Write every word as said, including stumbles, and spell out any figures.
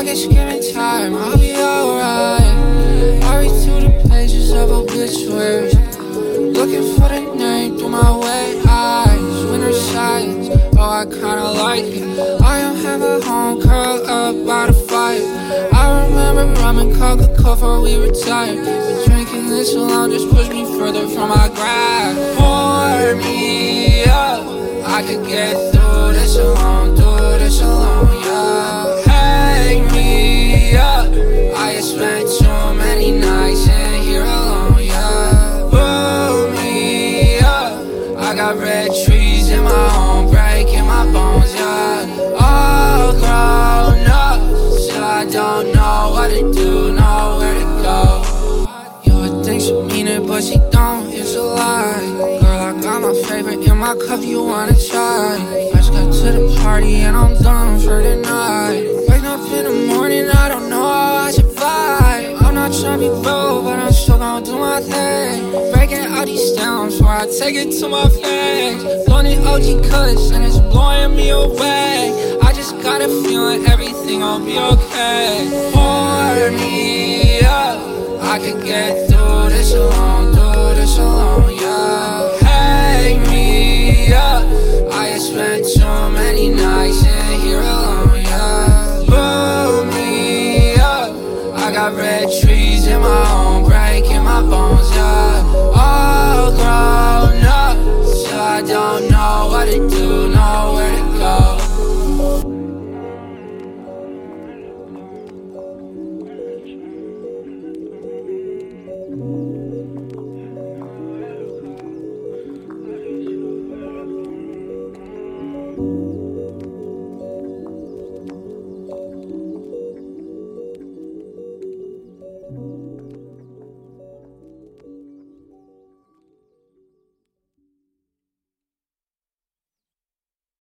I get scared in time, I'll be alright. I read through the pages of obituaries, looking for the name through my wet eyes. Winter silence, oh I kinda like it. I don't have a home, curled up by the fire. I remember rum and Coca-Cola before we retired. But drinking this alone just pushed me further from my grasp. Pour me up, I could get through this alone, through this alone, yeah. Hang me up, I have spent too many nights in here alone, yeah. Pull me up, I got red trees in my home, breaking my bones, yeah. All grown up, still I don't know what to do, know where to go. You would think she mean it, but she don't, it's a lie. Girl, I got my favorite in my cup, you wanna try. I just got to the party and I'm done for the night. Wake up in the morning, I don't know how I survive. I'm not trying to be broke, but I'm still gonna do my thing. Breaking all these stems before I take it to my face. Blowing the O G cuts and it's blowing me away. I just got a feeling everything gon' be okay. Pour me up, I could get through this alone, through this alone, yeah. Hang me up, I have spent too many nights in here alone, yeah. Pull me up, I got red trees in my home, breaking my bones, yeah. All grown up, so I don't know what to do, know where to go. Thank you.